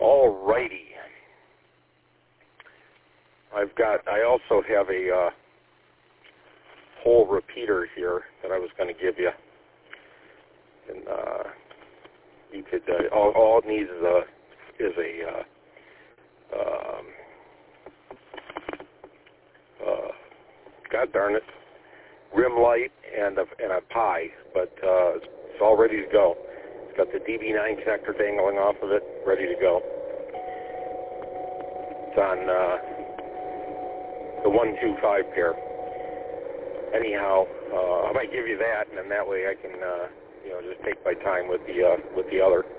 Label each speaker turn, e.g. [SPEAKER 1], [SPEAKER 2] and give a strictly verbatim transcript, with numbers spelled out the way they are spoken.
[SPEAKER 1] All righty. I've got, I also have a uh, whole repeater here that I was going to give you. And uh, you could, uh, all, all it needs is a, is a uh, um, uh, God darn it, rim light and a, and a Pi, but uh, it's, it's all ready to go. It's got the D B nine connector dangling off of it, ready to go. It's on uh, the one two five pair. Anyhow, uh, I might give you that, and then that way I can, uh, you know, just take my time with the uh, with the other.